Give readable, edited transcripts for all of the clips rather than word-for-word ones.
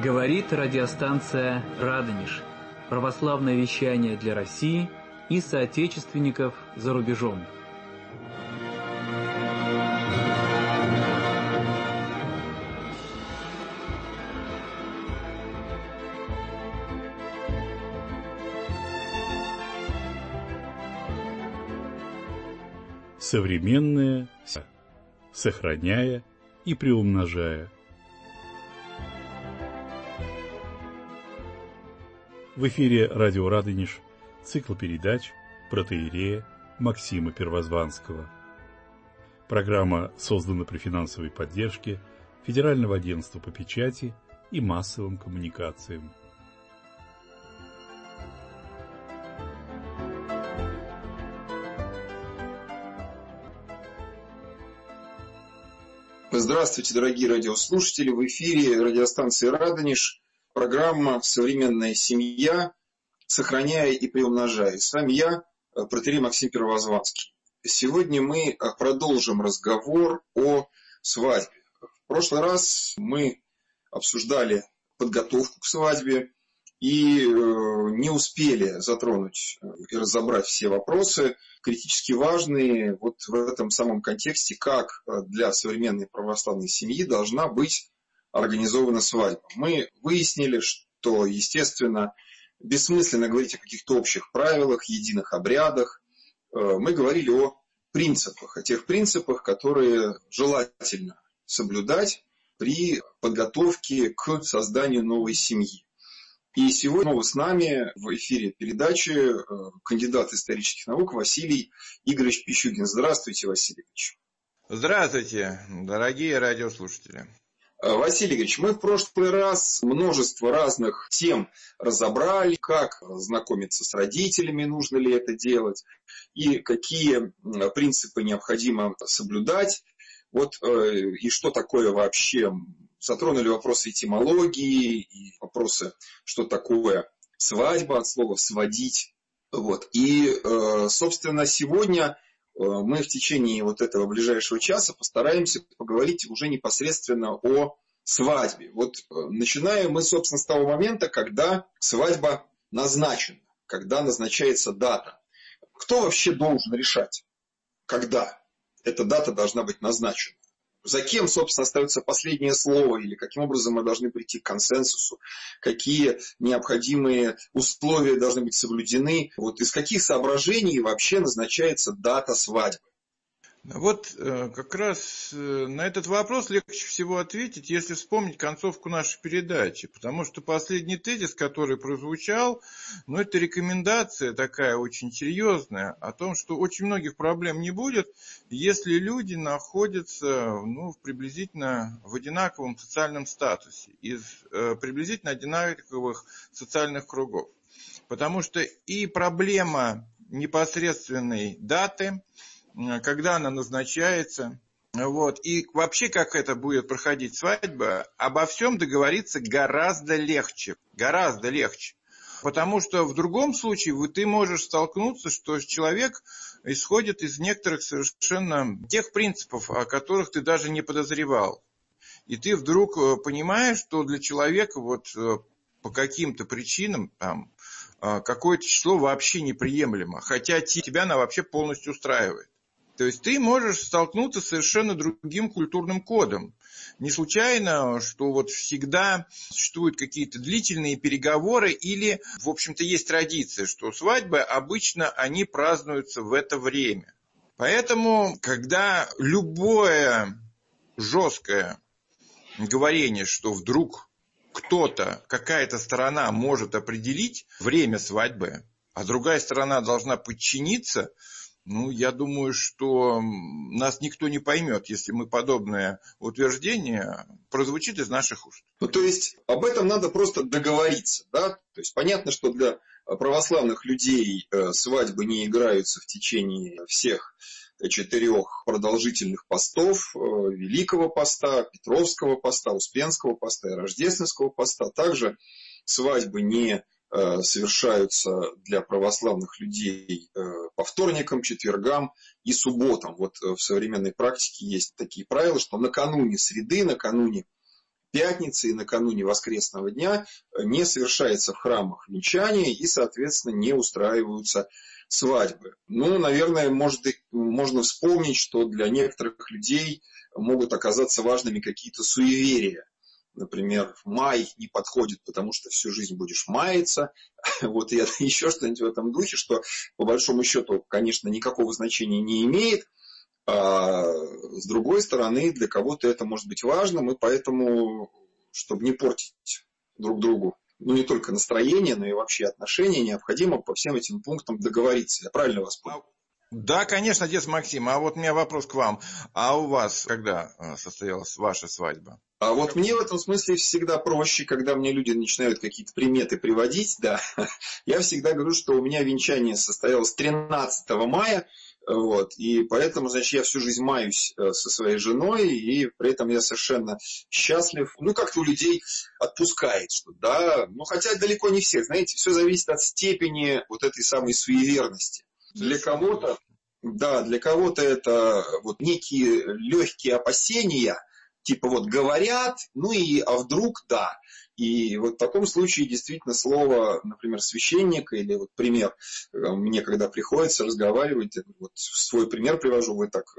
Говорит радиостанция «Радонеж». Православное вещание для России и соотечественников за рубежом. Современное, сохраняя и приумножая. В эфире радио «Радонеж», цикл передач протоиерея Максима Первозванского. Программа создана при финансовой поддержке Федерального агентства по печати и массовым коммуникациям. Здравствуйте, дорогие радиослушатели! В эфире радиостанции «Радонеж», программа «Современная семья. Сохраняя и приумножая». С вами я, протоиерей Максим Первозванский. Сегодня мы продолжим разговор о свадьбе. В прошлый раз мы обсуждали подготовку к свадьбе и не успели затронуть и разобрать все вопросы, критически важные вот в этом самом контексте, как для современной православной семьи должна быть организована свадьба. Мы выяснили, что, естественно, бессмысленно говорить о каких-то общих правилах, единых обрядах. Мы говорили о принципах, о тех принципах, которые желательно соблюдать при подготовке к созданию новой семьи. И сегодня снова с нами в эфире передачи кандидат исторических наук Василий Игоревич Пищугин. Здравствуйте, Василий Игоревич. Здравствуйте, дорогие радиослушатели. Василий Игоревич, мы в прошлый раз множество разных тем разобрали, как знакомиться с родителями, нужно ли это делать, и какие принципы необходимо соблюдать. И что такое вообще, затронули вопросы этимологии и вопросы, что такое свадьба, от слова «сводить». И, собственно, сегодня мы в течение этого ближайшего часа постараемся поговорить уже непосредственно о свадьбе. Начинаем мы, собственно, с того момента, когда свадьба назначена, когда назначается дата. Кто вообще должен решать, когда эта дата должна быть назначена? За кем, собственно, остается последнее слово, или каким образом мы должны прийти к консенсусу, какие необходимые условия должны быть соблюдены, из каких соображений вообще назначается дата свадьбы? Как раз на этот вопрос легче всего ответить, если вспомнить концовку нашей передачи, потому что последний тезис, который прозвучал, это рекомендация такая очень серьезная о том, что очень многих проблем не будет, если люди находятся приблизительно в одинаковом социальном статусе, из приблизительно одинаковых социальных кругов. Потому что и проблема непосредственной даты, когда она назначается, и вообще, как это будет проходить свадьба, обо всем договориться гораздо легче. Потому что в другом случае ты можешь столкнуться, что человек исходит из некоторых совершенно тех принципов, о которых ты даже не подозревал. И ты вдруг понимаешь, что для человека по каким-то причинам какое-то число вообще неприемлемо, хотя тебя оно вообще полностью устраивает. То есть ты можешь столкнуться с совершенно другим культурным кодом. Не случайно, что всегда существуют какие-то длительные переговоры или, в общем-то, есть традиция, что свадьбы обычно они празднуются в это время. Поэтому, когда любое жесткое говорение, что вдруг кто-то, какая-то сторона может определить время свадьбы, а другая сторона должна подчиниться, я думаю, что нас никто не поймет, если мы подобное утверждение прозвучит из наших уст. То есть об этом надо просто договориться, да? То есть понятно, что для православных людей свадьбы не играются в течение всех 4 продолжительных постов: Великого поста, Петровского поста, Успенского поста и Рождественского поста. Также свадьбы не совершаются для православных людей по вторникам, четвергам и субботам. В современной практике есть такие правила, что накануне среды, накануне пятницы и накануне воскресного дня не совершается в храмах венчание и, соответственно, не устраиваются свадьбы. Ну, наверное, можно вспомнить, что для некоторых людей могут оказаться важными какие-то суеверия. Например, май не подходит, потому что всю жизнь будешь маяться. Вот, и еще что-нибудь в этом духе, что по большому счету, конечно, никакого значения не имеет. А с другой стороны, для кого-то это может быть важным, и поэтому, чтобы не портить друг другу, ну, не только настроение, но и вообще отношения, необходимо по всем этим пунктам договориться. Я правильно вас понял? Да, конечно, отец Максим. А вот у меня вопрос к вам. А у вас когда состоялась ваша свадьба? А вот мне в этом смысле всегда проще, когда мне люди начинают какие-то приметы приводить, да. Я всегда говорю, что у меня венчание состоялось 13 мая, вот, и поэтому, значит, я всю жизнь маюсь со своей женой, и при этом я совершенно счастлив. Ну, как-то у людей отпускает, что да, ну, хотя далеко не всех, знаете, все зависит от степени вот этой самой суеверности. Для кого-то, да, для кого-то это вот некие легкие опасения, типа вот говорят, ну и а вдруг да. И вот в таком случае действительно слово, например, священника или вот пример, мне когда приходится разговаривать, вот свой пример привожу, вы так,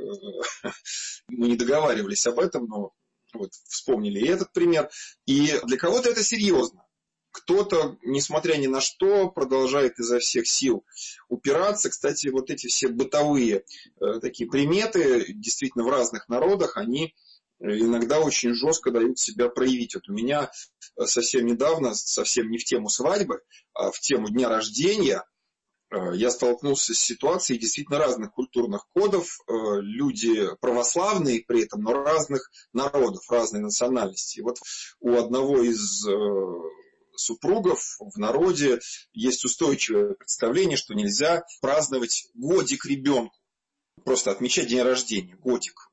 мы не договаривались об этом, но вот вспомнили и этот пример. И для кого-то это серьезно. Кто-то, несмотря ни на что, продолжает изо всех сил упираться. Кстати, вот эти все бытовые такие приметы, действительно в разных народах, они иногда очень жестко дают себя проявить. Вот у меня совсем недавно, совсем не в тему свадьбы, а в тему дня рождения, я столкнулся с ситуацией действительно разных культурных кодов. Люди православные при этом, но разных народов, разной национальности. И вот у одного из супругов в народе есть устойчивое представление, что нельзя праздновать годик ребенку. Просто отмечать день рождения, годик.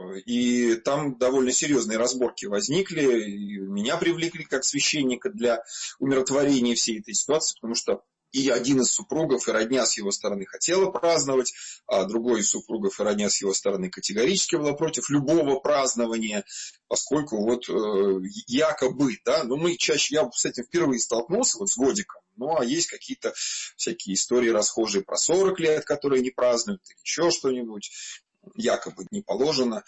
И там довольно серьезные разборки возникли, и меня привлекли как священника для умиротворения всей этой ситуации, потому что и один из супругов, и родня с его стороны хотела праздновать, а другой из супругов и родня с его стороны категорически была против любого празднования, поскольку вот якобы, да, но мы чаще, я с этим впервые столкнулся, вот с годиком, ну а есть какие-то всякие истории расхожие про 40 лет, которые не празднуют, или еще что-нибудь, якобы не положено.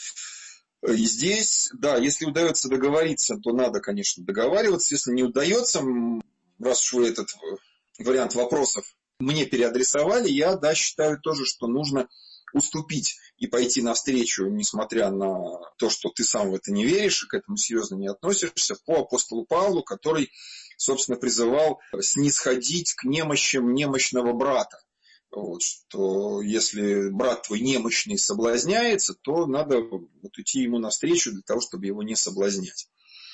И здесь, да, если удается договориться, то надо, конечно, договариваться, если не удается, раз уж вы этот вариант вопросов мне переадресовали, я, да, считаю тоже, что нужно уступить и пойти навстречу, несмотря на то, что ты сам в это не веришь и к этому серьезно не относишься, по апостолу Павлу, который, собственно, призывал снисходить к немощам немощного брата. Вот, что если брат твой немощный соблазняется, то надо вот идти ему навстречу для того, чтобы его не соблазнять.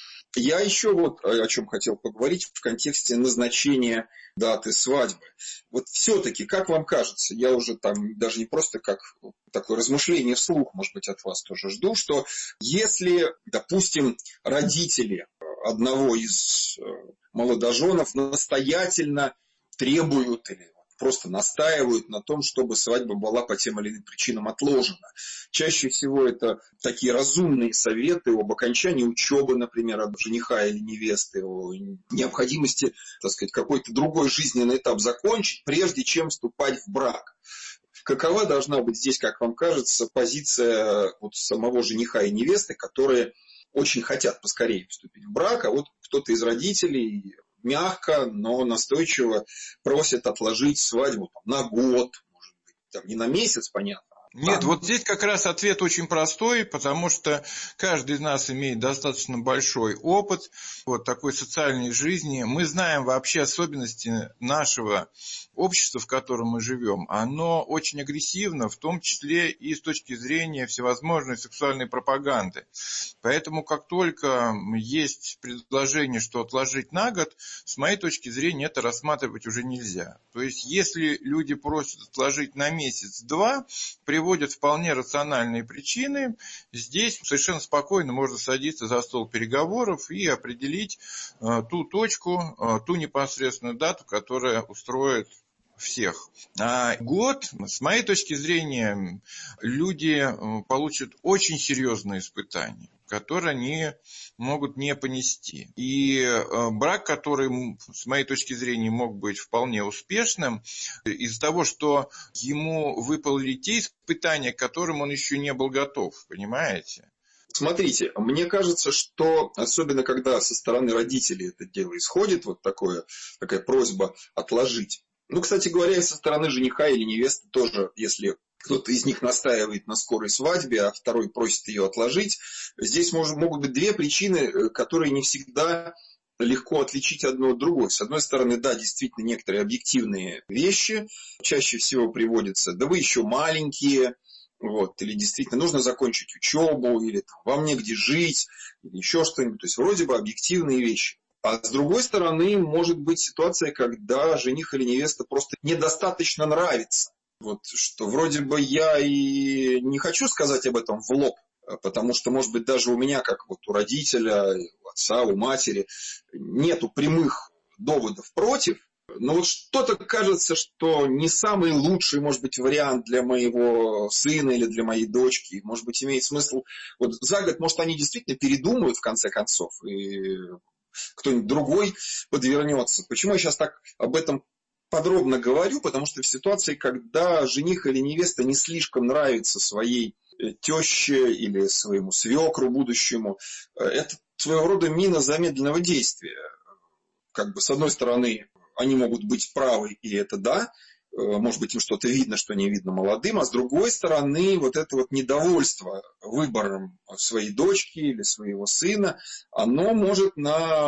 Я еще вот о чем хотел поговорить в контексте назначения даты свадьбы. Вот все-таки, как вам кажется, я уже там даже не просто как такое размышление вслух, может быть, от вас тоже жду, что если, допустим, родители одного из молодоженов настоятельно требуют или просто настаивают на том, чтобы свадьба была по тем или иным причинам отложена. Чаще всего это такие разумные советы об окончании учебы, например, от жениха или невесты, о необходимости, так сказать, какой-то другой жизненный этап закончить, прежде чем вступать в брак. Какова должна быть здесь, как вам кажется, позиция вот самого жениха и невесты, которые очень хотят поскорее вступить в брак, а вот кто-то из родителей мягко, но настойчиво просит отложить свадьбу там, на год, может быть, там, не на месяц, понятно. Нет, вот здесь как раз ответ очень простой, потому что каждый из нас имеет достаточно большой опыт вот такой социальной жизни. Мы знаем вообще особенности нашего общества, в котором мы живем. Оно очень агрессивно, в том числе и с точки зрения всевозможной сексуальной пропаганды. Поэтому как только есть предложение, что отложить на год, с моей точки зрения это рассматривать уже нельзя. То есть если люди просят отложить на месяц-два, приводят вполне рациональные причины, здесь совершенно спокойно можно садиться за стол переговоров и определить ту точку, ту непосредственную дату, которая устроит всех. А год, с моей точки зрения, люди получат очень серьезные испытания. которые они могут не понести. И брак, который, с моей точки зрения, мог быть вполне успешным, из-за того, что ему выпали те испытания, к которым он еще не был готов, понимаете? Смотрите, мне кажется, что особенно когда со стороны родителей это дело исходит, вот такая просьба отложить. Ну, кстати говоря, и со стороны жениха или невесты тоже, если кто-то из них настаивает на скорой свадьбе, а второй просит ее отложить, здесь могут быть две причины, которые не всегда легко отличить одно от другой. С одной стороны, да, действительно, некоторые объективные вещи чаще всего приводятся, да вы еще маленькие, вот, или действительно нужно закончить учебу, или там, вам негде жить, или еще что-нибудь. То есть вроде бы объективные вещи. А с другой стороны, может быть ситуация, когда жених или невеста просто недостаточно нравится. Вот, что вроде бы я и не хочу сказать об этом в лоб, потому что, может быть, даже у меня, как вот у родителя, у отца, у матери, нету прямых доводов против. Но вот что-то кажется, что не самый лучший, может быть, вариант для моего сына или для моей дочки. Может быть, имеет смысл вот за год, может, они действительно передумают в конце концов, и кто-нибудь другой подвернется. Почему я сейчас так об этом подробно говорю? Потому что в ситуации, когда жених или невеста не слишком нравится своей теще или своему свекру будущему, это своего рода мина замедленного действия. Как бы с одной стороны, они могут быть правы, и это да, может быть, им что-то видно, что не видно молодым, а с другой стороны, вот это вот недовольство выбором своей дочки или своего сына, оно может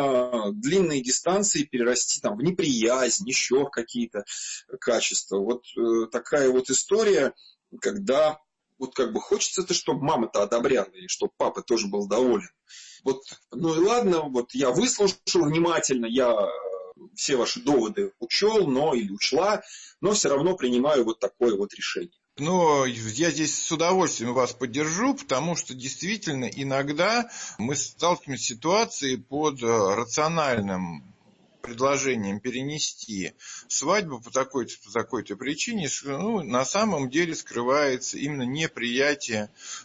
на длинные дистанции перерасти там, в неприязнь, еще в какие-то качества. Вот такая вот история, когда вот как бы хочется-то, чтобы мама-то одобряла, и чтобы папа тоже был доволен. Вот, ну и ладно, вот я выслушал внимательно, я все ваши доводы учел, или учла, но все равно принимаю вот такое вот решение. Но я здесь с удовольствием вас поддержу, потому что действительно иногда мы сталкиваемся с ситуацией под рациональным предложением перенести свадьбу по такой-то причине, на самом деле скрывается именно неприятие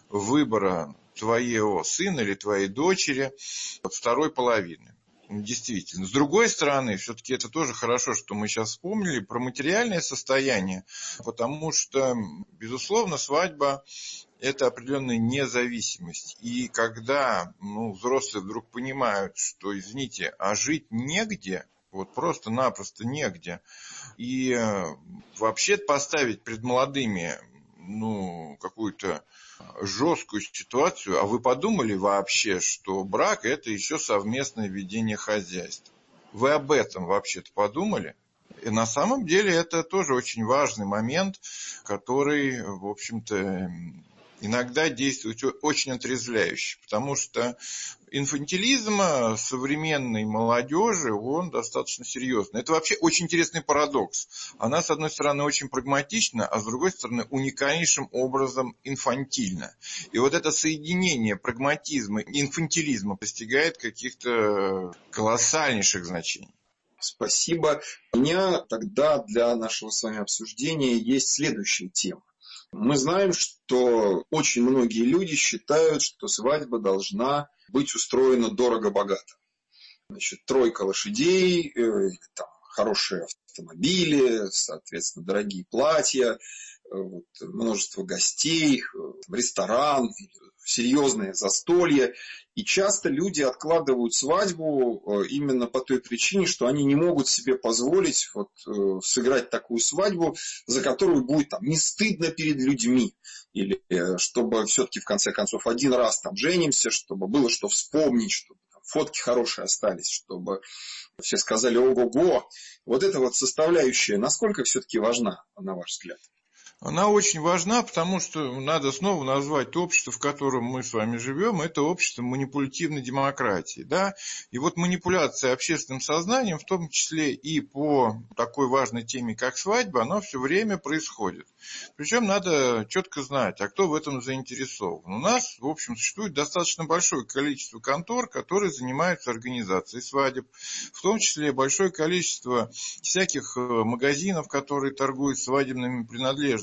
выбора твоего сына или твоей дочери от второй половины. Действительно. С другой стороны, все-таки это тоже хорошо, что мы сейчас вспомнили про материальное состояние, потому что, безусловно, свадьба – это определенная независимость. И когда взрослые вдруг понимают, что, извините, а жить негде, вот просто-напросто негде, и вообще поставить перед молодыми какую-то жесткую ситуацию, а вы подумали вообще, что брак – это еще совместное ведение хозяйства? Вы об этом вообще-то подумали? И на самом деле это тоже очень важный момент, который, в общем-то, иногда действует очень отрезвляюще, потому что инфантилизм современной молодежи, он достаточно серьезный. Это вообще очень интересный парадокс. Она, с одной стороны, очень прагматична, а с другой стороны, уникальнейшим образом инфантильна. И вот это соединение прагматизма и инфантилизма достигает каких-то колоссальнейших значений. Спасибо. У меня тогда для нашего с вами обсуждения есть следующая тема. Мы знаем, что очень многие люди считают, что свадьба должна быть устроена дорого-богато. Значит, 3 лошадей, хорошие автомобили, соответственно, дорогие платья, множество гостей, ресторан, серьезное застолье. И часто люди откладывают свадьбу именно по той причине, что они не могут себе позволить сыграть такую свадьбу, за которую будет не стыдно перед людьми. Или чтобы все-таки в конце концов один раз женимся, чтобы было что вспомнить, чтобы фотки хорошие остались, чтобы все сказали ого-го. Вот эта составляющая, насколько все-таки важна, на ваш взгляд? Она очень важна, потому что надо снова назвать общество, в котором мы с вами живем, это общество манипулятивной демократии. Да? И вот манипуляция общественным сознанием, в том числе и по такой важной теме, как свадьба, она все время происходит. Причем надо четко знать, а кто в этом заинтересован. У нас, в общем, существует достаточно большое количество контор, которые занимаются организацией свадеб, в том числе большое количество всяких магазинов, которые торгуют свадебными принадлежностями.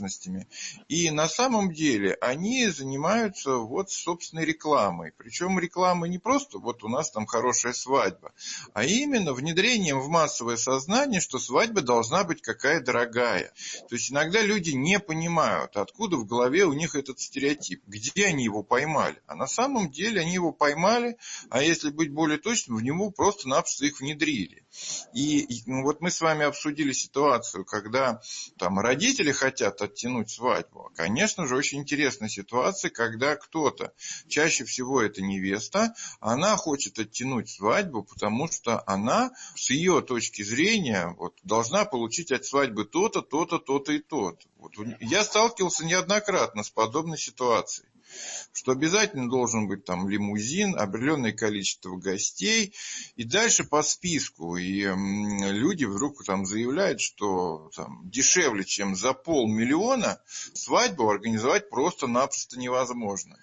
принадлежностями. И на самом деле они занимаются вот собственной рекламой. Причем реклама не просто вот у нас там хорошая свадьба, а именно внедрением в массовое сознание, что свадьба должна быть какая дорогая. То есть иногда люди не понимают, откуда в голове у них этот стереотип, где они его поймали. А на самом деле они его поймали, а если быть более точным, в него просто-напросто их внедрили. И вот мы с вами обсудили ситуацию, когда там родители хотят оттянуть свадьбу. Конечно же, очень интересная ситуация, когда кто-то, чаще всего это невеста, она хочет оттянуть свадьбу, потому что она, с ее точки зрения, вот, должна получить от свадьбы то-то, то-то, то-то и то-то. Вот, я сталкивался неоднократно с подобной ситуацией, что обязательно должен быть там лимузин, определенное количество гостей, и дальше по списку. И люди вдруг там заявляют, что там, дешевле, чем за 500 000 свадьбу организовать просто-напросто невозможно.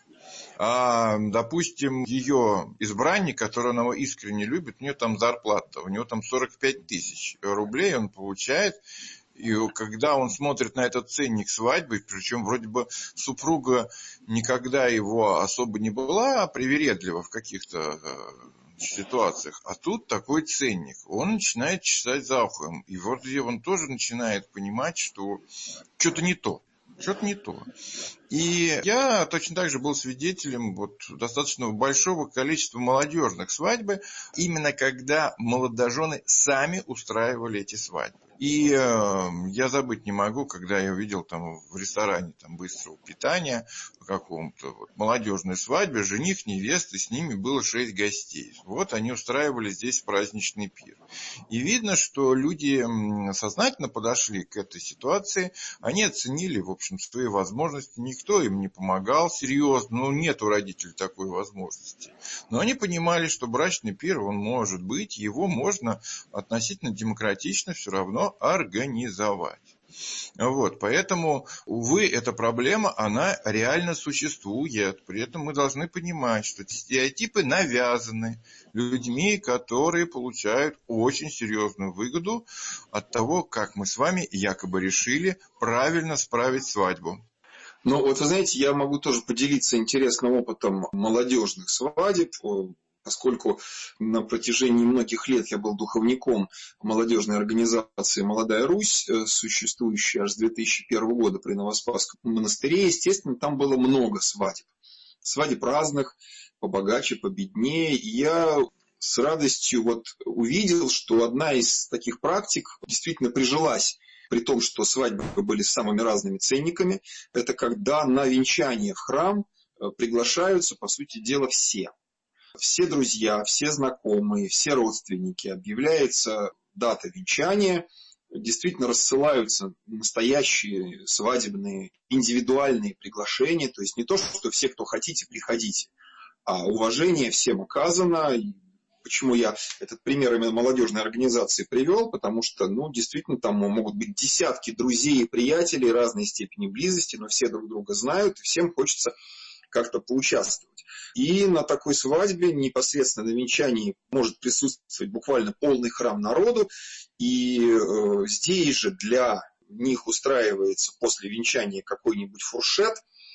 А, допустим, ее избранник, который она искренне любит, у нее там зарплата, у него там 45 000 рублей он получает. И когда он смотрит на этот ценник свадьбы, причем вроде бы супруга никогда его особо не была привередлива в каких-то ситуациях, а тут такой ценник, он начинает чесать за ухом. И вот он тоже начинает понимать, что что-то не то. Что-то не то. И я точно так же был свидетелем вот достаточно большого количества молодежных свадьб, именно когда молодожены сами устраивали эти свадьбы. И я забыть не могу, когда я увидел там в ресторане там, быстрого питания в каком-то вот, молодежной свадьбе, жених, невеста, и с ними было 6 гостей. Вот они устраивали здесь праздничный пир. И видно, что люди сознательно подошли к этой ситуации, они оценили, в общем, свои возможности, никто им не помогал серьезно, ну нет у родителей такой возможности. Но они понимали, что брачный пир, он может быть, его можно относительно демократично все равно организовать. Вот, поэтому, увы, эта проблема, она реально существует. При этом мы должны понимать, что эти стереотипы навязаны людьми, которые получают очень серьезную выгоду от того, как мы с вами якобы решили правильно справить свадьбу. Ну, вот вы знаете, я могу тоже поделиться интересным опытом молодежных свадеб, поскольку на протяжении многих лет я был духовником молодежной организации «Молодая Русь», существующей аж с 2001 года при Новоспасском монастыре. Естественно, там было много свадеб. Свадеб разных, побогаче, победнее. И я с радостью вот увидел, что одна из таких практик действительно прижилась. При том, что свадьбы были с самыми разными ценниками. Это когда на венчание в храм приглашаются, по сути дела, все. Все друзья, все знакомые, все родственники. Объявляется дата венчания. Действительно рассылаются настоящие свадебные индивидуальные приглашения. То есть не то, что все, кто хотите, приходите. А уважение всем оказано. Почему я этот пример именно молодежной организации привел? Потому что, действительно, там могут быть десятки друзей и приятелей разной степени близости, но все друг друга знают, и всем хочется как-то поучаствовать. И на такой свадьбе непосредственно на венчании может присутствовать буквально полный храм народу, и здесь же для них устраивается после венчания какой-нибудь фуршет,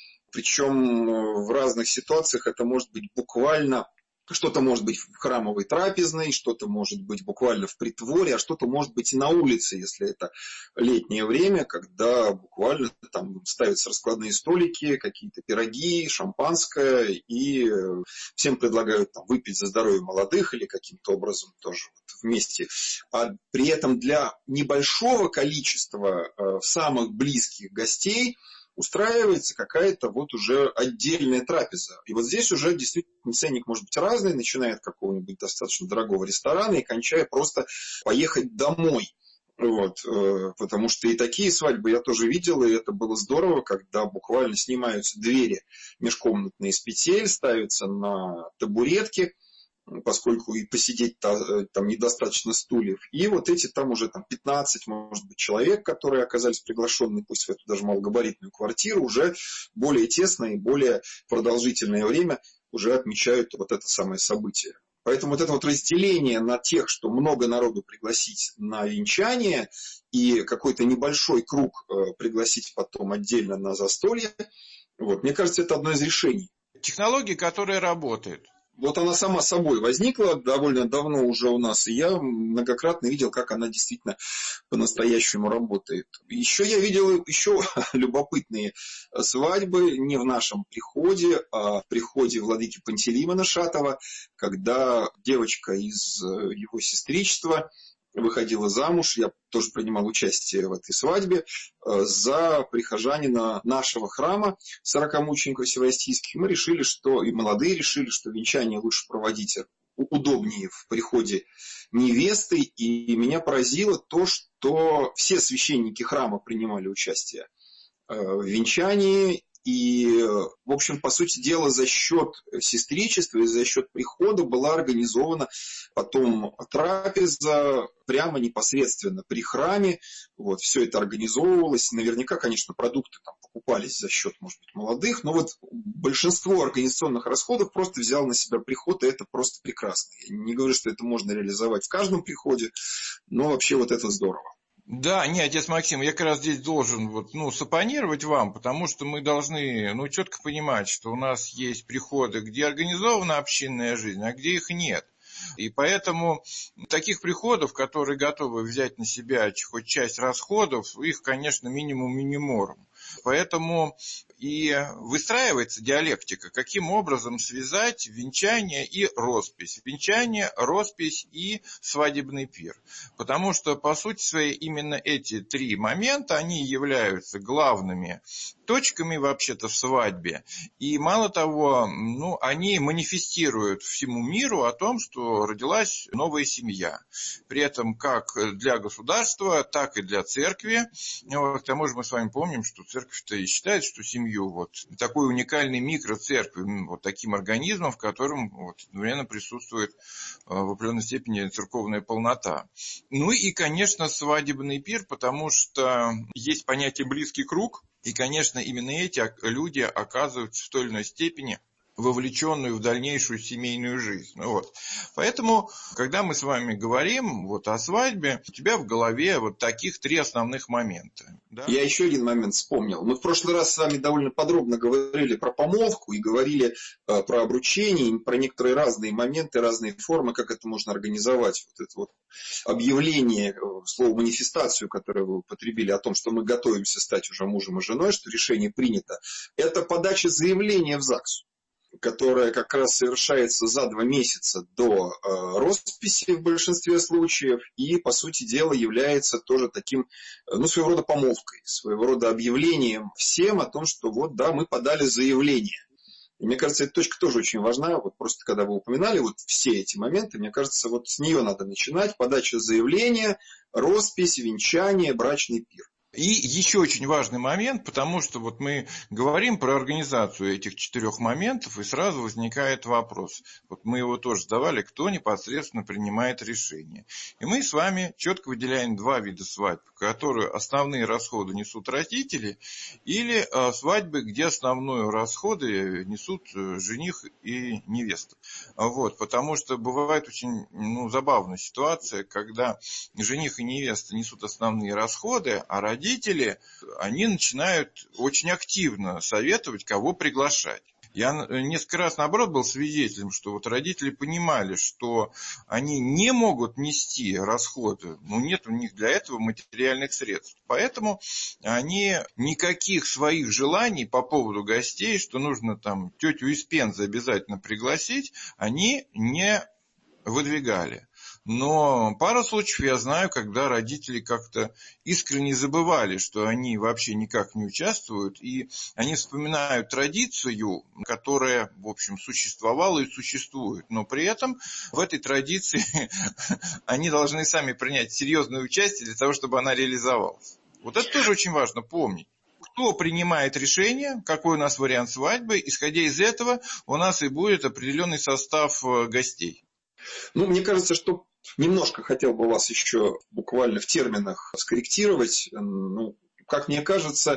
причем в разных ситуациях это может быть буквально... Что-то может быть в храмовой трапезной, что-то может быть буквально в притворе, а что-то может быть и на улице, если это летнее время, когда буквально там ставятся раскладные столики, какие-то пироги, шампанское, и всем предлагают там, выпить за здоровье молодых или каким-то образом тоже вот вместе. А при этом для небольшого количества самых близких гостей устраивается какая-то вот уже отдельная трапеза. И вот здесь уже действительно ценник может быть разный, начиная от какого-нибудь достаточно дорогого ресторана и кончая просто поехать домой. Вот, потому что и такие свадьбы я тоже видел, и это было здорово, когда буквально снимаются двери межкомнатные с петель, ставятся на табуретки, поскольку и посидеть там недостаточно стульев. И вот эти там уже 15, может быть, человек, которые оказались приглашены, пусть в эту даже малогабаритную квартиру, уже более тесно и более продолжительное время уже отмечают вот это самое событие. Поэтому вот это вот разделение на тех, что много народу пригласить на венчание и какой-то небольшой круг пригласить потом отдельно на застолье, вот, мне кажется, это одно из решений. Технология, которая работает. Вот она сама собой возникла довольно давно уже у нас, и я многократно видел, как она действительно по-настоящему работает. Еще я видел любопытные свадьбы не в нашем приходе, а в приходе владыки Пантелеймона Шатова, когда девочка из его сестричества выходила замуж, я тоже принимал участие в этой свадьбе, за прихожанина нашего храма 40 мучеников севастийских. Мы решили, что и молодые решили, что венчание лучше проводить удобнее в приходе невесты. И меня поразило то, что все священники храма принимали участие в венчании. И, в общем, по сути дела, за счет сестричества и за счет прихода была организована потом трапеза прямо непосредственно при храме. Вот, все это организовывалось. Наверняка, конечно, продукты там покупались за счет, может быть, молодых, но вот большинство организационных расходов просто взял на себя приход, и это просто прекрасно. Я не говорю, что это можно реализовать в каждом приходе, но вообще вот это здорово. Да, нет, отец Максим, я как раз здесь должен соппонировать вам, потому что мы должны четко понимать, что у нас есть приходы, где организована общинная жизнь, а где их нет. И поэтому таких приходов, которые готовы взять на себя хоть часть расходов, их, конечно, минимум миниморум. Поэтому и выстраивается диалектика, каким образом связать венчание и роспись. Венчание, роспись и свадебный пир. Потому что, по сути своей, именно эти три момента, они являются главными точками вообще-то в свадьбе. И мало того, они манифестируют всему миру о том, что родилась новая семья. При этом как для государства, так и для церкви. К тому же мы с вами помним, что церковь-то и считает, что семью такой уникальный микроцерковь, таким организмом, в котором одновременно присутствует в определенной степени церковная полнота. И, конечно, свадебный пир, потому что есть понятие «близкий круг», и, конечно, именно эти люди оказываются в той или иной степени вовлеченную в дальнейшую семейную жизнь. Поэтому, когда мы с вами говорим о свадьбе, у тебя в голове таких три основных момента. Да? Я еще один момент вспомнил. Мы в прошлый раз с вами довольно подробно говорили про помолвку и говорили про обручение, про некоторые разные моменты, разные формы, как это можно организовать. Это объявление, слово манифестацию, которое вы употребили, о том, что мы готовимся стать уже мужем и женой, что решение принято. Это подача заявления в ЗАГСу, которая как раз совершается за 2 месяца до росписи в большинстве случаев и, по сути дела, является тоже таким, своего рода помолвкой, своего рода объявлением всем о том, что мы подали заявление. И мне кажется, эта точка тоже очень важна. Просто когда вы упоминали все эти моменты, мне кажется, с нее надо начинать. Подача заявления, роспись, венчание, брачный пир. И еще очень важный момент, потому что мы говорим про организацию этих 4 моментов, и сразу возникает вопрос. Мы его тоже задавали, кто непосредственно принимает решение. И мы с вами четко выделяем 2 вида свадьб, которые основные расходы несут родители, или свадьбы, где основные расходы несут жених и невеста. Потому что бывает очень забавная ситуация, когда жених и невеста несут основные расходы, а родители, они начинают очень активно советовать, кого приглашать. Я несколько раз, наоборот, был свидетелем, что родители понимали, что они не могут нести расходы, нет у них для этого материальных средств. Поэтому они никаких своих желаний по поводу гостей, что нужно тетю из Пензы обязательно пригласить, они не выдвигали. Но пару случаев я знаю, когда родители как-то искренне забывали, что они вообще никак не участвуют, и они вспоминают традицию, которая, в общем, существовала и существует, но при этом в этой традиции они должны сами принять серьезное участие для того, чтобы она реализовалась. Это тоже очень важно помнить. Кто принимает решение, какой у нас вариант свадьбы, исходя из этого у нас и будет определенный состав гостей. Мне кажется, что немножко хотел бы вас еще буквально в терминах скорректировать. Как мне кажется,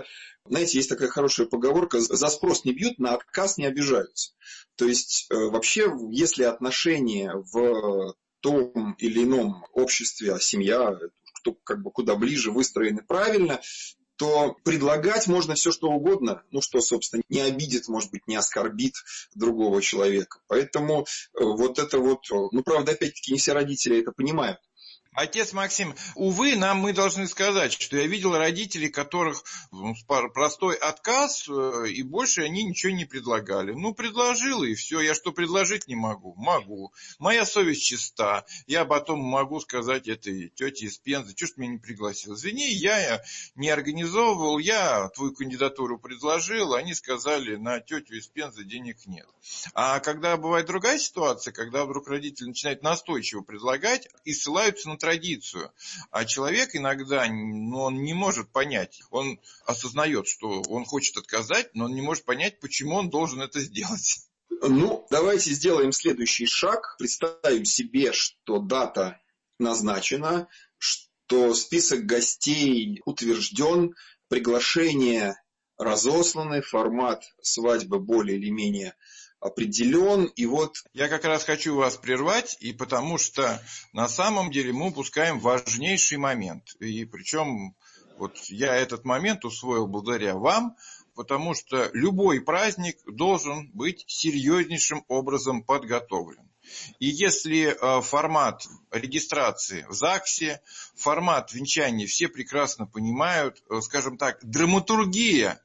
Знаете, есть такая хорошая поговорка: за спрос не бьют, на отказ не обижаются. То есть вообще, если отношения в том или ином обществе, а семья, кто как бы куда ближе, выстроены правильно, то предлагать можно все, что угодно, что, собственно, не обидит, может быть, не оскорбит другого человека. Поэтому вот это вот, правда, опять-таки, не все родители это понимают. Отец Максим, увы, мы должны сказать, что я видел родителей, которых простой отказ, и больше они ничего не предлагали. Предложил, и все. Я что, предложить не могу? Могу. Моя совесть чиста. Я потом могу сказать этой тете из Пензы: что ж ты меня не пригласил? Извини, я не организовывал, я твою кандидатуру предложил, они сказали: на тетю из Пензы денег нет. А когда бывает другая ситуация, когда вдруг родители начинают настойчиво предлагать и ссылаются на традицию. А человек иногда, он не может понять. Он осознает, что он хочет отказать, но он не может понять, почему он должен это сделать. Давайте сделаем следующий шаг. Представим себе, что дата назначена, что список гостей утвержден, приглашения разосланы, формат свадьбы более или менее определен, и вот... Я как раз хочу вас прервать, и потому что на самом деле мы упускаем важнейший момент. И причем я этот момент усвоил благодаря вам, потому что любой праздник должен быть серьезнейшим образом подготовлен. И если формат регистрации в ЗАГСе, формат венчания все прекрасно понимают, скажем так, драматургия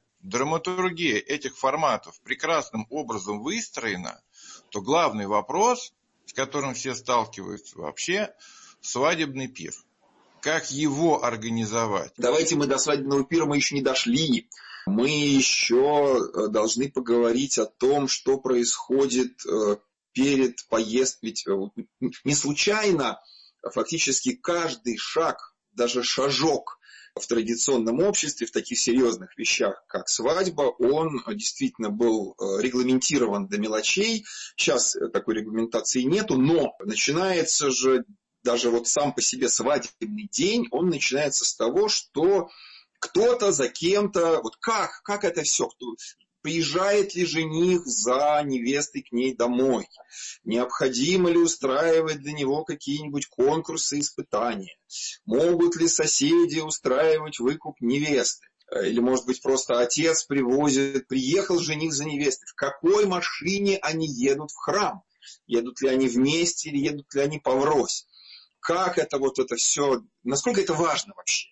этих форматов прекрасным образом выстроена, то главный вопрос, с которым все сталкиваются вообще, свадебный пир. Как его организовать? Давайте мы до свадебного пира еще не дошли. Мы еще должны поговорить о том, что происходит перед поездкой. Ведь не случайно фактически каждый шаг, даже шажок в традиционном обществе, в таких серьезных вещах, как свадьба, он действительно был регламентирован до мелочей. Сейчас такой регламентации нету, но начинается же даже сам по себе свадебный день, он начинается с того, что кто-то за кем-то, как это все, приезжает ли жених за невестой к ней домой, необходимо ли устраивать для него какие-нибудь конкурсы, испытания, могут ли соседи устраивать выкуп невесты, или, может быть, просто отец приехал жених за невестой, в какой машине они едут в храм, едут ли они вместе или едут ли они поврось, как это это все, насколько это важно вообще,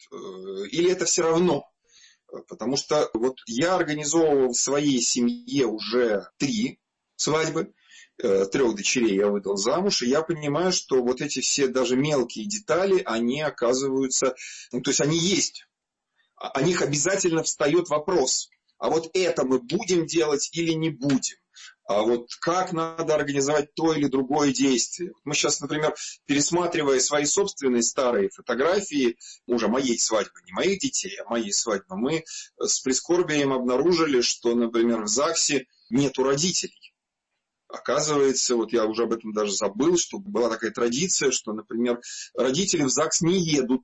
или это все равно. Потому что я организовывал в своей семье уже 3 свадьбы, 3 дочерей я выдал замуж, и я понимаю, что эти все даже мелкие детали, они оказываются, то есть они есть. О них обязательно встает вопрос, а это мы будем делать или не будем? А как надо организовать то или другое действие? Мы сейчас, например, пересматривая свои собственные старые фотографии уже моей свадьбы, не моих детей, а моей свадьбы, мы с прискорбием обнаружили, что, например, в ЗАГСе нету родителей. Оказывается, я уже об этом даже забыл, что была такая традиция, что, например, родители в ЗАГС не едут,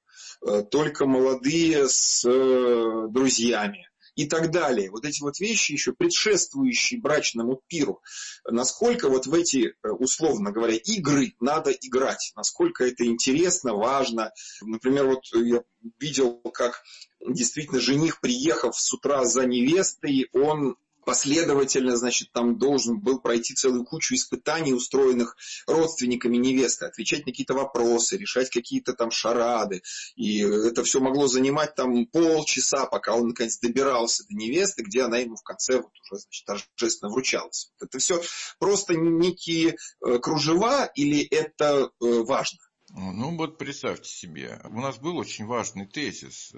только молодые с друзьями. И так далее. Эти вещи, еще предшествующие брачному пиру, насколько в эти, условно говоря, игры надо играть, насколько это интересно, важно. Например, я видел, как действительно жених, приехав с утра за невестой, он последовательно, там должен был пройти целую кучу испытаний, устроенных родственниками невесты, отвечать на какие-то вопросы, решать какие-то шарады. И это все могло занимать полчаса, пока он наконец добирался до невесты, где она ему в конце уже, торжественно вручалась. Это все просто некие кружева, или это важно? Представьте себе, у нас был очень важный тезис,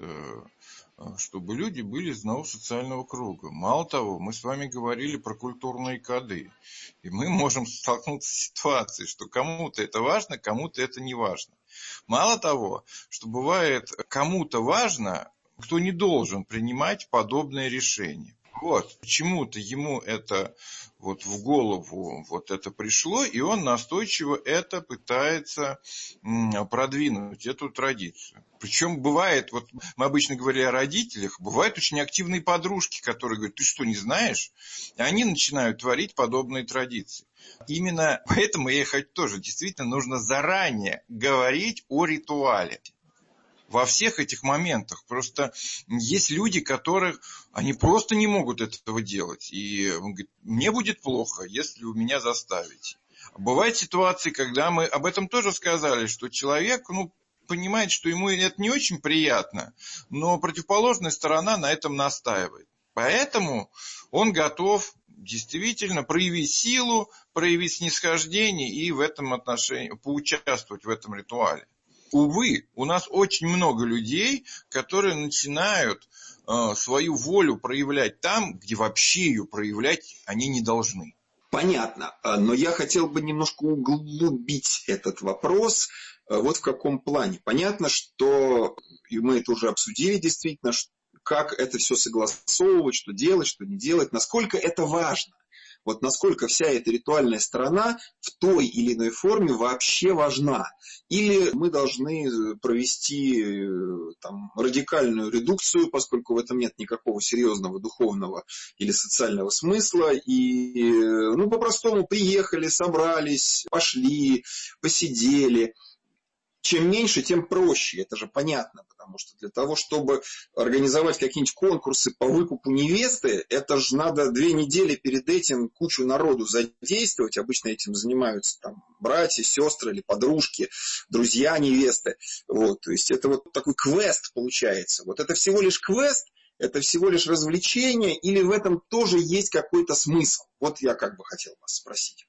чтобы люди были из одного социального круга. Мало того, мы с вами говорили про культурные коды. И мы можем столкнуться с ситуацией, что кому-то это важно, кому-то это не важно. Мало того, что бывает кому-то важно, кто не должен принимать подобное решение. Вот, почему-то ему это вот в голову вот это пришло, и он настойчиво это пытается продвинуть, эту традицию. Причем бывает, вот мы обычно говорили о родителях, бывают очень активные подружки, которые говорят: ты что, не знаешь? И они начинают творить подобные традиции. Именно поэтому я хочу тоже, действительно, нужно заранее говорить о ритуале. Во всех этих моментах. Просто есть люди, которых они просто не могут этого делать. И он говорит: мне будет плохо, если вы меня заставите. Бывают ситуации, когда мы об этом тоже сказали, что человек, понимает, что ему это не очень приятно, но противоположная сторона на этом настаивает. Поэтому он готов действительно проявить силу, проявить снисхождение и в этом отношении поучаствовать в этом ритуале. Увы, у нас очень много людей, которые начинают свою волю проявлять там, где вообще ее проявлять они не должны. Понятно, но я хотел бы немножко углубить этот вопрос. Вот в каком плане. Понятно, что, и мы это уже обсудили действительно, как это все согласовывать, что делать, что не делать, насколько это важно. Вот насколько вся эта ритуальная сторона в той или иной форме вообще важна. Или мы должны провести радикальную редукцию, поскольку в этом нет никакого серьезного духовного или социального смысла. И по-простому приехали, собрались, пошли, посидели. Чем меньше, тем проще, это же понятно, потому что для того, чтобы организовать какие-нибудь конкурсы по выкупу невесты, это же надо 2 недели перед этим кучу народу задействовать, обычно этим занимаются братья, сестры или подружки, друзья невесты, то есть это вот такой квест получается, вот это всего лишь квест, это всего лишь развлечение, или в этом тоже есть какой-то смысл? Вот я хотел вас спросить.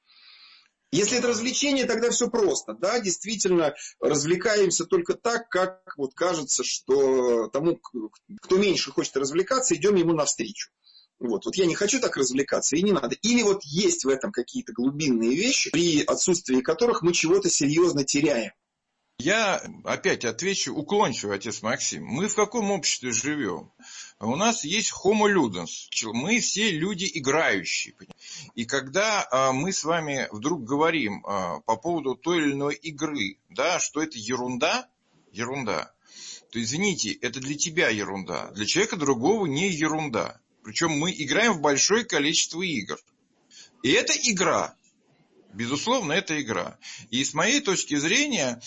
Если это развлечение, тогда все просто. Да, действительно, развлекаемся только так, как кажется, что тому, кто меньше хочет развлекаться, идем ему навстречу. Вот я не хочу так развлекаться, и не надо. Или есть в этом какие-то глубинные вещи, при отсутствии которых мы чего-то серьезно теряем. Я опять отвечу уклончиво, отец Максим. Мы в каком обществе живем? У нас есть homo ludens. Мы все люди играющие. И когда мы с вами вдруг говорим по поводу той или иной игры, да, что это ерунда, то извините, это для тебя ерунда. Для человека другого не ерунда. Причем мы играем в большое количество игр. И это игра. Безусловно, это игра. И с моей точки зрения,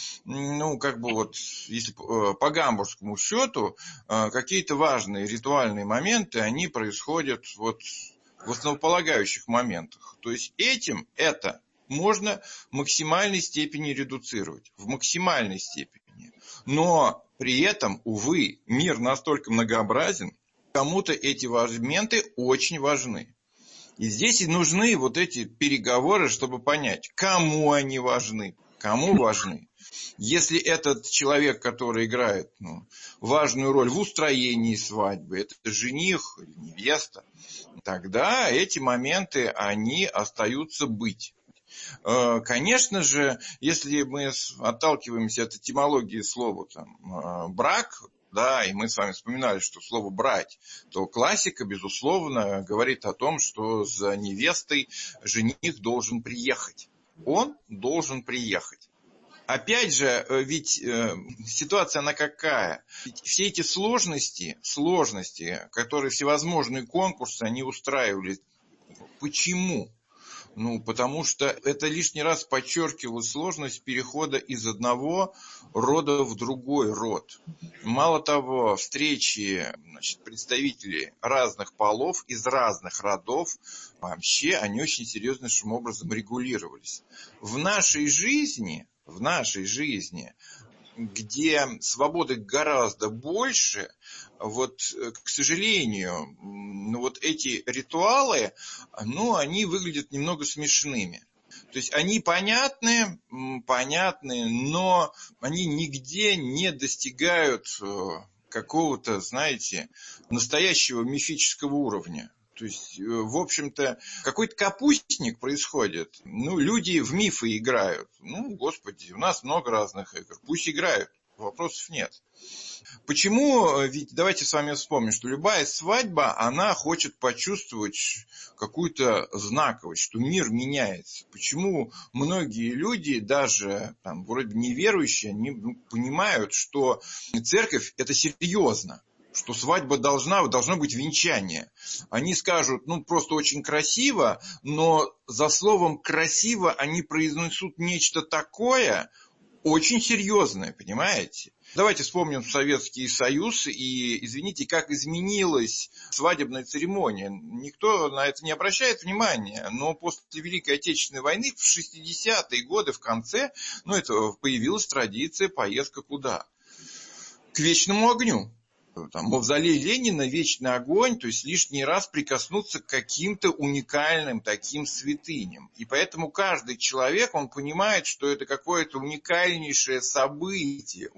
если по гамбургскому счету, какие-то важные ритуальные моменты, они происходят в основополагающих моментах. То есть это можно в максимальной степени редуцировать. В максимальной степени. Но при этом, увы, мир настолько многообразен, кому-то эти моменты очень важны. И здесь и нужны эти переговоры, чтобы понять, кому они важны, кому важны. Если этот человек, который играет важную роль в устроении свадьбы, это жених или невеста, тогда эти моменты, они остаются быть. Конечно же, если мы отталкиваемся от этимологии слова брак, да, и мы с вами вспоминали, что слово «брать», то классика, безусловно, говорит о том, что за невестой жених должен приехать. Он должен приехать. Опять же, ведь ситуация она какая? Ведь все эти сложности, которые всевозможные конкурсы, они устраивали. Почему? Потому что это лишний раз подчеркивало сложность перехода из одного рода в другой род. Мало того, встречи представителей разных полов из разных родов, вообще они очень серьезным образом регулировались. В нашей жизни, где свободы гораздо больше, к сожалению, эти ритуалы, они выглядят немного смешными. То есть они понятны, но они нигде не достигают какого-то, настоящего мифического уровня. То есть, в общем-то, какой-то капустник происходит. Люди в мифы играют. Господи, у нас много разных игр. Пусть играют, вопросов нет. Почему? Ведь давайте с вами вспомним, что любая свадьба, она хочет почувствовать какую-то знаковость, что мир меняется. Почему многие люди, даже там, вроде неверующие, они понимают, что церковь – это серьезно, что свадьба должно быть венчание. Они скажут, просто очень красиво, но за словом «красиво» они произнесут нечто такое очень серьезное, понимаете? Давайте вспомним Советский Союз и, извините, как изменилась свадебная церемония. Никто на это не обращает внимания, но после Великой Отечественной войны в 60-е годы в конце, это появилась традиция поездка куда? К вечному огню. Там, мавзолей Ленина, вечный огонь, то есть лишний раз прикоснуться к каким-то уникальным таким святыням. И поэтому каждый человек, он понимает, что это какое-то уникальнейшее событие.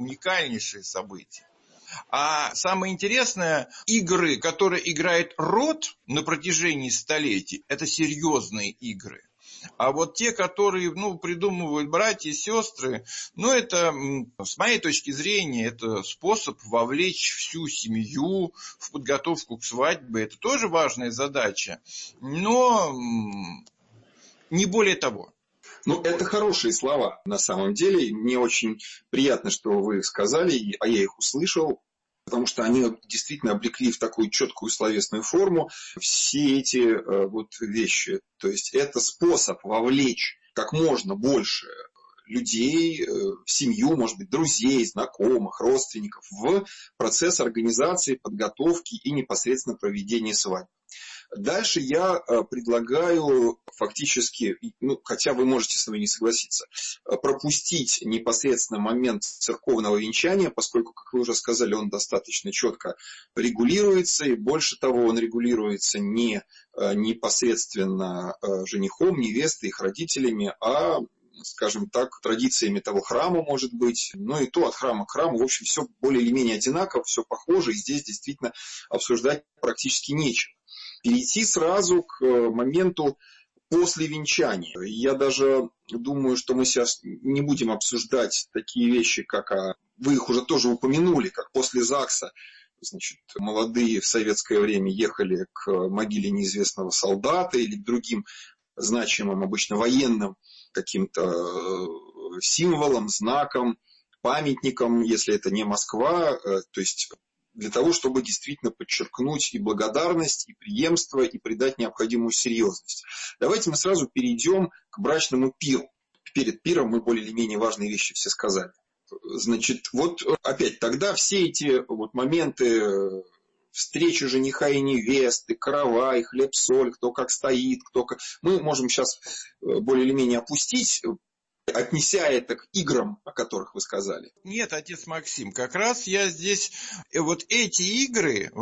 А самое интересное, игры, которые играет род на протяжении столетий, это серьезные игры. А вот те, которые, придумывают братья и сестры, это, с моей точки зрения, это способ вовлечь всю семью в подготовку к свадьбе. Это тоже важная задача, но не более того. Это хорошие слова на самом деле. Мне очень приятно, что вы сказали, а я их услышал. Потому что они действительно облекли в такую четкую словесную форму все эти вещи. То есть это способ вовлечь как можно больше людей, в семью, может быть, друзей, знакомых, родственников в процесс организации, подготовки и непосредственно проведения свадьбы. Дальше я предлагаю фактически, хотя вы можете со мной не согласиться, пропустить непосредственно момент церковного венчания, поскольку, как вы уже сказали, он достаточно четко регулируется, и больше того, он регулируется не непосредственно женихом, невестой, их родителями, а, скажем так, традициями того храма, может быть, и то от храма к храму, в общем, все более или менее одинаково, все похоже, и здесь действительно обсуждать практически нечего. Перейти сразу к моменту после венчания. Я даже думаю, что мы сейчас не будем обсуждать такие вещи, как, вы их уже тоже упомянули, как после ЗАГСа. Молодые в советское время ехали к могиле неизвестного солдата или к другим значимым, обычно военным каким-то символам, знакам, памятникам, если это не Москва, то есть для того, чтобы действительно подчеркнуть и благодарность, и преемство, и придать необходимую серьезность. Давайте мы сразу перейдем к брачному пиру. Перед пиром мы более или менее важные вещи все сказали. Опять тогда все эти моменты встречи жениха и невесты, каравай, хлеб-соль, кто как стоит, мы можем сейчас более или менее опустить, отнеся это к играм, о которых вы сказали. Нет, отец Максим, как раз я здесь, эти игры,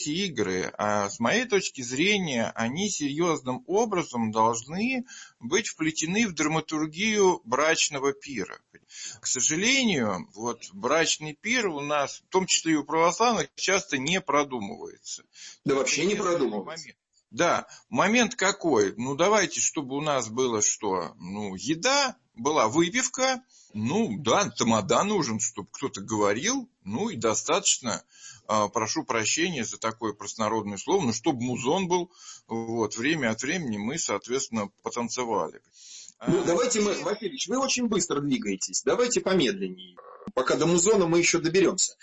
с моей точки зрения, они серьезным образом должны быть вплетены в драматургию брачного пира. К сожалению, брачный пир у нас, в том числе и у православных, часто не продумывается. Да вообще не продумывается. Да, момент какой? Давайте, чтобы у нас было что? Еда, была выпивка, тамада нужен, чтобы кто-то говорил, и достаточно, прошу прощения за такое простонародное слово, чтобы музон был, время от времени мы, соответственно, потанцевали. Давайте Васильевич, вы очень быстро двигаетесь, давайте помедленнее, пока до музона мы еще доберемся.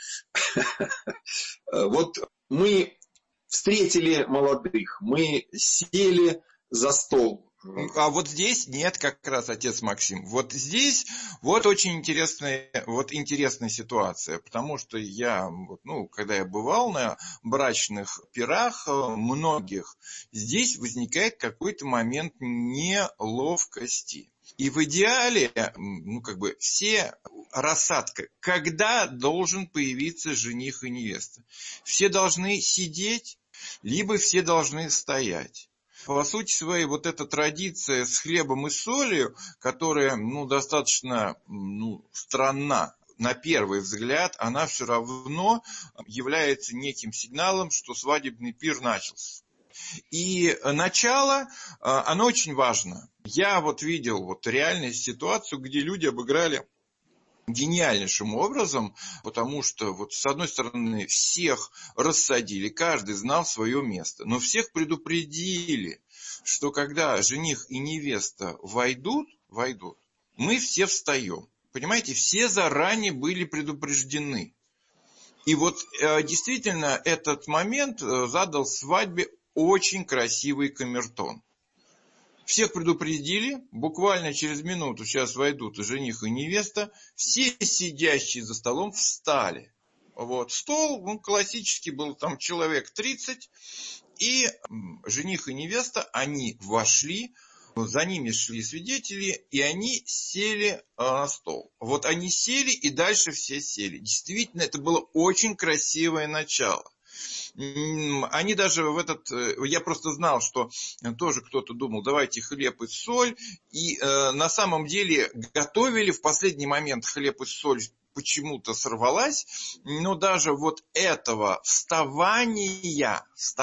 Мы встретили молодых, мы сели за стол. А здесь нет, как раз, отец Максим. Здесь очень интересная ситуация, потому что я, когда я бывал на брачных пирах многих, здесь возникает какой-то момент неловкости. И в идеале, все рассадка, когда должен появиться жених и невеста. Все должны сидеть, либо все должны стоять. По сути своей, эта традиция с хлебом и солью, которая, достаточно, странна, на первый взгляд, она все равно является неким сигналом, что свадебный пир начался. И начало, оно очень важно. Я видел реальную ситуацию, где люди обыграли гениальнейшим образом, потому что вот с одной стороны всех рассадили, каждый знал свое место, но всех предупредили, что когда жених и невеста войдут, мы все встаем. Понимаете, все заранее были предупреждены. И вот действительно этот момент задал свадьбе очень красивый камертон. Всех предупредили, буквально через минуту сейчас войдут и жених, и невеста. Все сидящие за столом встали. Вот. Стол классический был, там человек 30. И жених и невеста, они вошли, за ними шли свидетели, и они сели на стол. Вот они сели, и дальше все сели. Действительно, это было очень красивое начало. Они даже я просто знал, что тоже кто-то думал, давайте хлеб и соль, и на самом деле готовили в последний момент хлеб и соль, почему-то сорвалась, но даже вот этого вставания,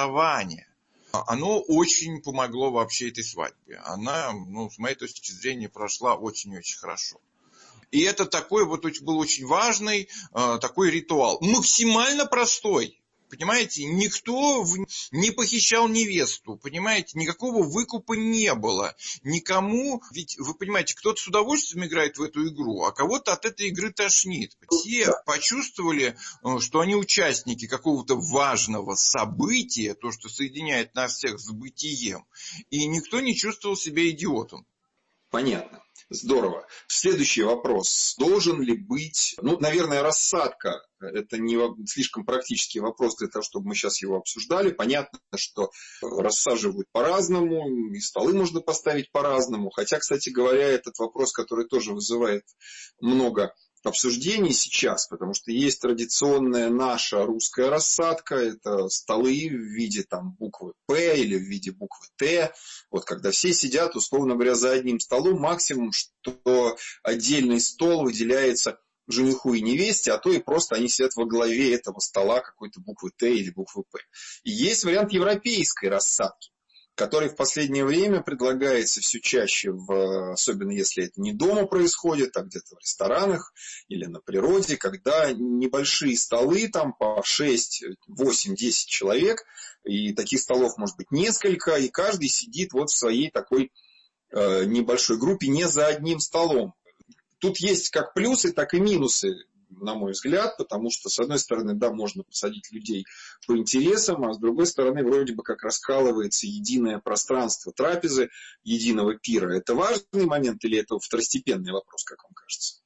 оно очень помогло вообще этой свадьбе. Она, с моей точки зрения, прошла очень-очень хорошо. И это такой был очень важный такой ритуал, максимально простой. Понимаете, никто не похищал невесту, понимаете, никакого выкупа не было, никому, ведь вы понимаете, кто-то с удовольствием играет в эту игру, а кого-то от этой игры тошнит. Все почувствовали, что они участники какого-то важного события, то, что соединяет нас всех с бытием, и никто не чувствовал себя идиотом. Понятно. Здорово. Следующий вопрос. Должен ли быть, наверное, рассадка, это не слишком практический вопрос для того, чтобы мы сейчас его обсуждали. Понятно, что рассаживают по-разному, и столы можно поставить по-разному. Хотя, кстати говоря, этот вопрос, который тоже вызывает много обсуждений сейчас, потому что есть традиционная наша русская рассадка, это столы в виде буквы П или в виде буквы Т. Вот когда все сидят, условно говоря, за одним столом, максимум, что отдельный стол выделяется жениху и невесте, а то и просто они сидят во главе этого стола какой-то буквы Т или буквы П. И есть вариант европейской рассадки, который в последнее время предлагается все чаще, особенно если это не дома происходит, а где-то в ресторанах или на природе, когда небольшие столы, по 6, 8, 10 человек, и таких столов может быть несколько, и каждый сидит в своей такой небольшой группе не за одним столом. Тут есть как плюсы, так и минусы, на мой взгляд, потому что, с одной стороны, да, можно посадить людей по интересам, а с другой стороны, вроде бы как раскалывается единое пространство трапезы, единого пира. Это важный момент или это второстепенный вопрос, как вам кажется?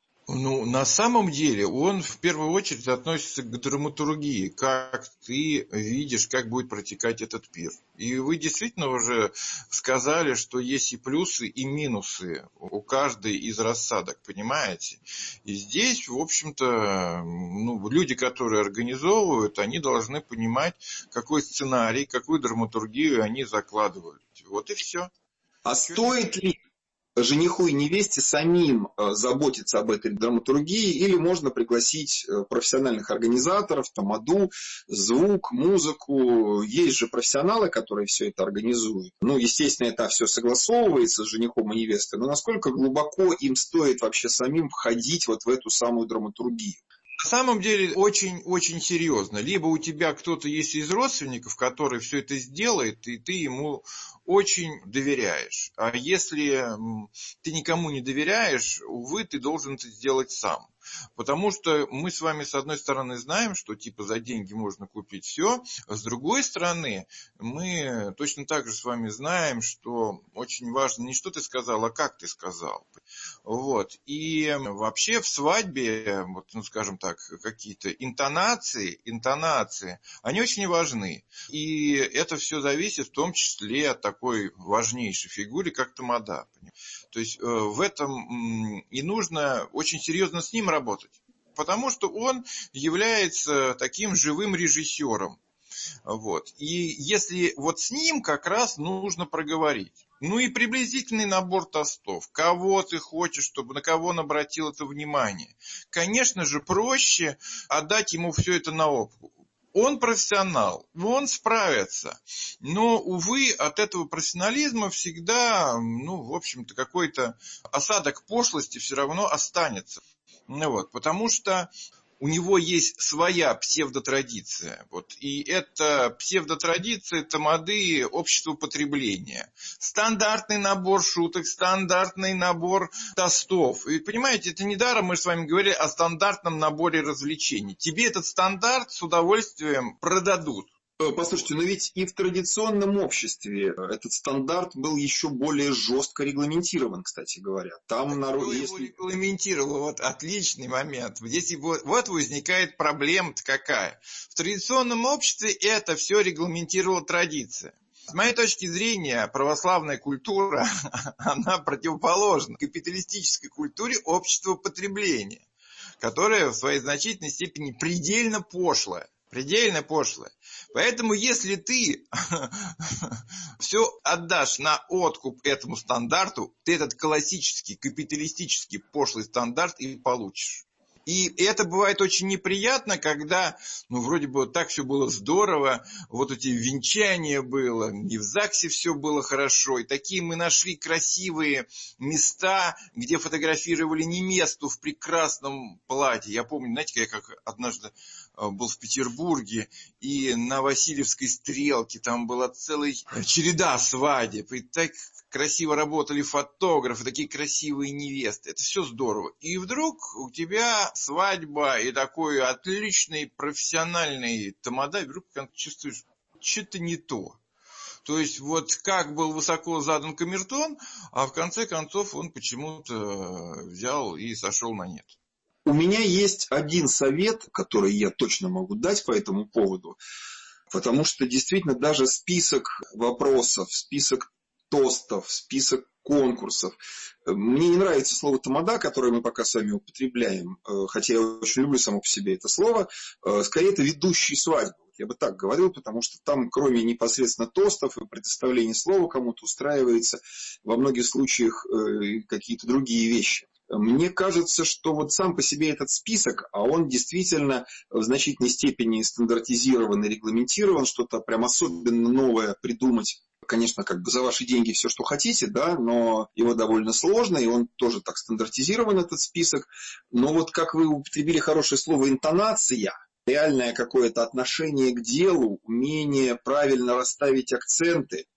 На самом деле он в первую очередь относится к драматургии, как ты видишь, как будет протекать этот пир. И вы действительно уже сказали, что есть и плюсы, и минусы у каждой из рассадок, понимаете? И здесь, в общем-то, люди, которые организовывают, они должны понимать, какой сценарий, какую драматургию они закладывают. Вот и все. А стоит ли жениху и невесте самим заботиться об этой драматургии, или можно пригласить профессиональных организаторов, тамаду, звук, музыку. Есть же профессионалы, которые все это организуют. Естественно, это все согласовывается с женихом и невестой, но насколько глубоко им стоит вообще самим входить в эту самую драматургию? На самом деле очень-очень серьезно. Либо у тебя кто-то есть из родственников, который все это сделает, и ты ему очень доверяешь. А если ты никому не доверяешь, увы, ты должен это сделать сам. Потому что мы с вами, с одной стороны, знаем, что за деньги можно купить все, а с другой стороны, мы точно так же с вами знаем, что очень важно не что ты сказал, а как ты сказал. Вот. И вообще в свадьбе, скажем так, какие-то интонации, они очень важны. И это все зависит в том числе от такой важнейшей фигуры, как тамада. То есть в этом и нужно очень серьезно с ним работать, потому что он является таким живым режиссером. Вот. И если с ним как раз нужно проговорить. И приблизительный набор тостов. Кого ты хочешь, чтобы на кого он обратил это внимание. Конечно же, проще отдать ему все это на опыт. Он профессионал, он справится. Но, увы, от этого профессионализма всегда, в общем-то, какой-то осадок пошлости все равно останется. Потому что у него есть своя псевдотрадиция. И эта псевдотрадиция тамады общества потребления. Стандартный набор шуток, стандартный набор тостов. И понимаете, это недаром мы с вами говорили о стандартном наборе развлечений. Тебе этот стандарт с удовольствием продадут. Послушайте, но ведь и в традиционном обществе этот стандарт был еще более жестко регламентирован, кстати говоря. Там народ, его регламентировал? Отличный момент. Здесь возникает проблема-то какая. В традиционном обществе это все регламентировала традиция. С моей точки зрения, православная культура, она противоположна капиталистической культуре общества потребления, которая в своей значительной степени предельно пошлая. Предельно пошлое. Поэтому, если ты все отдашь на откуп этому стандарту, ты этот классический, капиталистический пошлый стандарт и получишь. И это бывает очень неприятно, когда, вроде бы так все было здорово, эти венчания было, и в ЗАГСе все было хорошо, и такие мы нашли красивые места, где фотографировали невесту в прекрасном платье. Я помню, знаете, я как однажды был в Петербурге, и на Васильевской стрелке там была целая череда свадеб, и так красиво работали фотографы, такие красивые невесты. Это все здорово. И вдруг у тебя свадьба и такой отличный профессиональный тамада, и вдруг чувствуешь, что-то не то. То есть как был высоко задан камертон, а в конце концов он почему-то взял и сошел на нет. У меня есть один совет, который я точно могу дать по этому поводу, потому что действительно даже список вопросов, список тостов, список конкурсов. Мне не нравится слово «тамада», которое мы пока сами употребляем, хотя я очень люблю само по себе это слово. Скорее, это ведущий свадьбы. Я бы так говорил, потому что там, кроме непосредственно тостов и предоставления слова кому-то, устраивается во многих случаях какие-то другие вещи. Мне кажется, что сам по себе этот список, а он действительно в значительной степени стандартизирован и регламентирован, что-то прям особенно новое придумать, конечно, за ваши деньги все, что хотите, да, но его довольно сложно, и он тоже так стандартизирован, этот список. Но как вы употребили хорошее слово «интонация», реальное какое-то отношение к делу, умение правильно расставить акценты,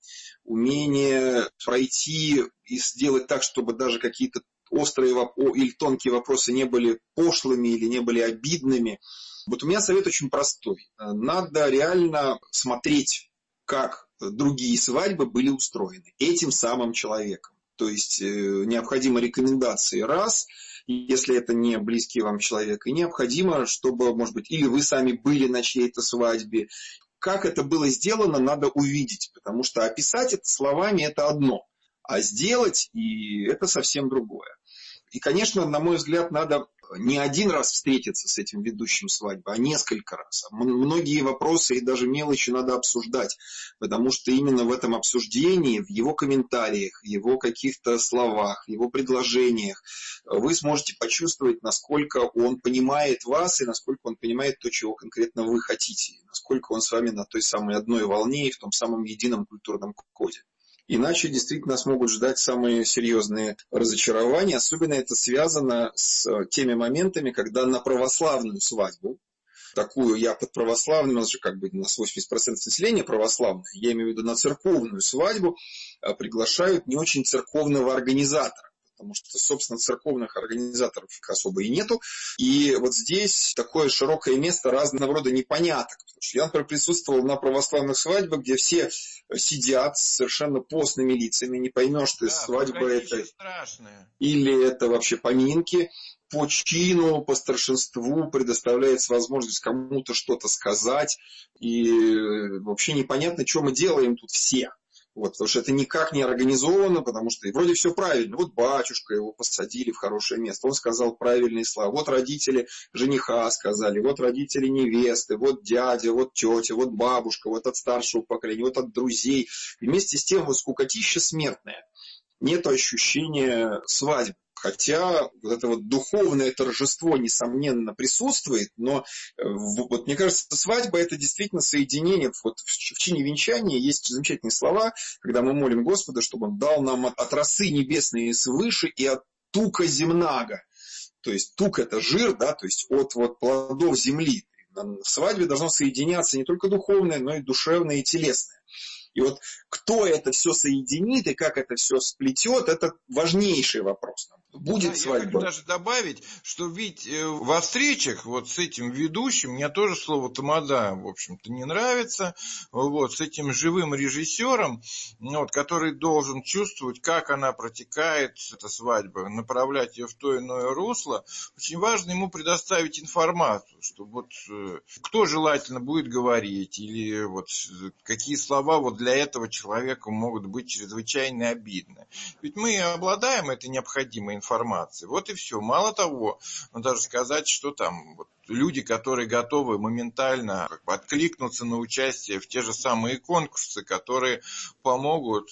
умение пройти и сделать так, чтобы даже какие-то острые или тонкие вопросы не были пошлыми или не были обидными. У меня совет очень простой. Надо реально смотреть, как другие свадьбы были устроены этим самым человеком. То есть необходимы рекомендации раз, если это не близкий вам человек, и необходимо, чтобы, может быть, или вы сами были на чьей-то свадьбе. Как это было сделано, надо увидеть, потому что описать это словами – это одно, а сделать и это совсем другое. И, конечно, на мой взгляд, надо не один раз встретиться с этим ведущим свадьбы, а несколько раз. Многие вопросы и даже мелочи надо обсуждать, потому что именно в этом обсуждении, в его комментариях, в его каких-то словах, в его предложениях вы сможете почувствовать, насколько он понимает вас и насколько он понимает то, чего конкретно вы хотите, и насколько он с вами на той самой одной волне и в том самом едином культурном коде. Иначе действительно нас могут ждать самые серьезные разочарования. Особенно это связано с теми моментами, когда на православную свадьбу, такую я под православным, у нас же у нас 80% населения православное, я имею в виду на церковную свадьбу, приглашают не очень церковного организатора. Потому что, собственно, церковных организаторов особо и нету. И здесь такое широкое место разного рода непоняток. Потому что я, например, присутствовал на православных свадьбах, где все сидят с совершенно постными лицами, не поймешь, что свадьба это страшное. Или это вообще поминки. По чину, по старшинству предоставляется возможность кому-то что-то сказать. И вообще непонятно, что мы делаем тут все. Потому что это никак не организовано, потому что вроде все правильно. Батюшка его посадили в хорошее место, он сказал правильные слова. Родители жениха сказали, родители невесты, дядя, тетя, бабушка, от старшего поколения, от друзей. И вместе с тем скукотища смертная. Нет ощущения свадьбы. Хотя это духовное торжество, несомненно, присутствует, но мне кажется, свадьба – это действительно соединение. В чине венчания есть замечательные слова, когда мы молим Господа, чтобы Он дал нам от росы небесной свыше и от тука земнага. То есть тук – это жир, да, то есть от вот плодов земли. В свадьбе должно соединяться не только духовное, но и душевное и телесное. И вот кто это все соединит и как это все сплетет, это важнейший вопрос. Будет свадьба. Я хочу даже добавить, что ведь во встречах вот с этим ведущим, мне тоже слово тамада, в общем-то, не нравится, вот, с этим живым режиссером, вот, который должен чувствовать, как она протекает, эта свадьба, направлять ее в то иное русло, очень важно ему предоставить информацию, что вот кто желательно будет говорить, или вот какие слова вот для этого человека могут быть чрезвычайно обидны. Ведь мы обладаем этой необходимой информацией. Вот и все. Мало того, даже сказать, что там вот люди, которые готовы моментально откликнуться на участие в те же самые конкурсы, которые помогут,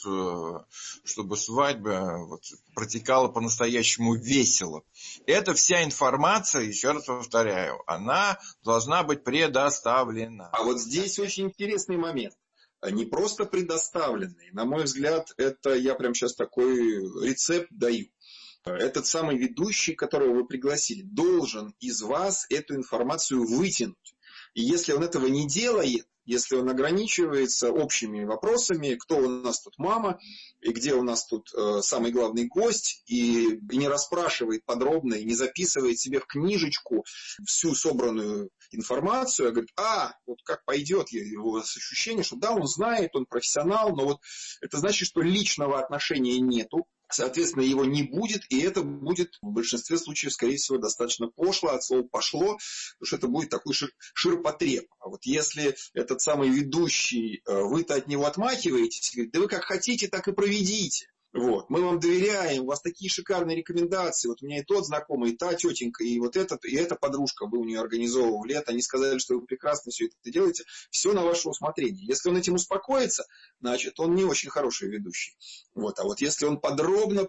чтобы свадьба вот протекала по-настоящему весело. Эта вся информация, еще раз повторяю, она должна быть предоставлена. А вот здесь очень интересный момент. Не просто предоставленный. На мой взгляд, это я прямо сейчас такой рецепт даю. Этот самый ведущий, которого вы пригласили, должен из вас эту информацию вытянуть. И если он этого не делает, если он ограничивается общими вопросами, кто у нас тут мама, и где у нас тут самый главный гость, и не расспрашивает подробно, и не записывает себе в книжечку всю собранную информацию, а говорит, вот как пойдет, у вас ощущение, что да, он знает, он профессионал, но вот это значит, что личного отношения нету. Соответственно, его не будет, и это будет в большинстве случаев, скорее всего, достаточно пошло, от слова пошло, потому что это будет такой ширпотреб. А вот если этот самый ведущий, вы-то от него отмахиваетесь, говорит, да вы как хотите, так и проведите. Вот. Мы вам доверяем, у вас такие шикарные рекомендации. Вот у меня и тот знакомый, и та тетенька, и вот этот, и эта подружка, вы у нее организовывали это. Они сказали, что вы прекрасно все это делаете. Все на ваше усмотрение. Если он этим успокоится, значит, он не очень хороший ведущий. Вот. А вот если он подробно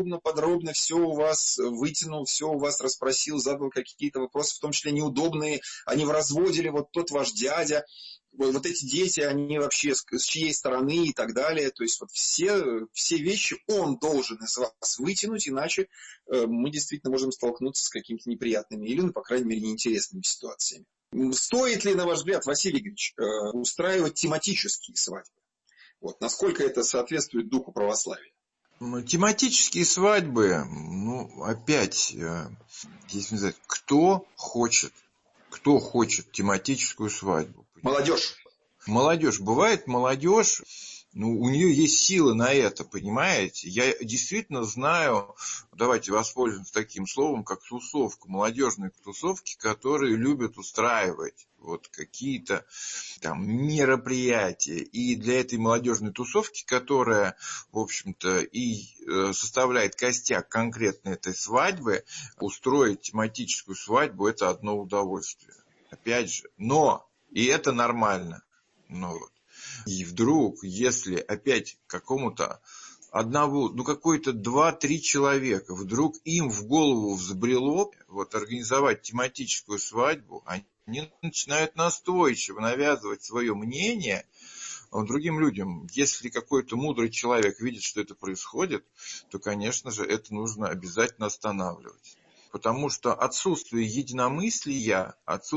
все у вас вытянул, все у вас расспросил, задал какие-то вопросы, в том числе неудобные, они в разводе, вот тот ваш дядя, вот эти дети, они вообще с чьей стороны и так далее. То есть вот все вещи он должен из вас вытянуть, иначе мы действительно можем столкнуться с какими-то неприятными или, по крайней мере, неинтересными ситуациями. Стоит ли, на ваш взгляд, Василий Игоревич, устраивать тематические свадьбы? Вот, насколько это соответствует духу православия? Тематические свадьбы, опять, здесь не знаю, кто хочет тематическую свадьбу? Молодежь. Бывает молодежь, у нее есть силы на это, понимаете? Я действительно знаю, давайте воспользуемся таким словом, как тусовка, молодежные тусовки, которые любят устраивать вот какие-то там мероприятия. И для этой молодежной тусовки, которая, в общем-то, и составляет костяк конкретно этой свадьбы, устроить тематическую свадьбу – это одно удовольствие. Опять же, и это нормально. И вдруг, если опять какому-то одного, какой-то 2-3 человека, вдруг им в голову взбрело организовать тематическую свадьбу, они начинают настойчиво навязывать свое мнение другим людям. Если какой-то мудрый человек видит, что это происходит, то, конечно же, это нужно обязательно останавливать. Потому что отсутствие единомыслия,